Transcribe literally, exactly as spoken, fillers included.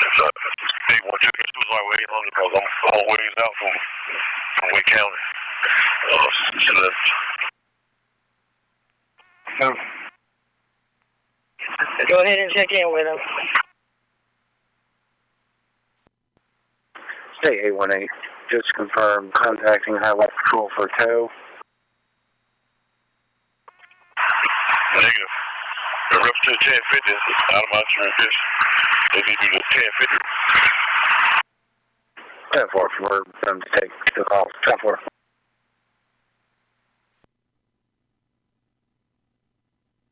So, eight one two, it was like eight hundred because I'm a long ways out from, from Wake County. Uh, so then, no. Go ahead and check in with him. Stay eight one eight. Just confirm contacting Highway Patrol for tow. Negative. The rep to the ten fifty is out of my jurisdiction. They need to do the ten fifty. ten four, for them to take the call. ten four.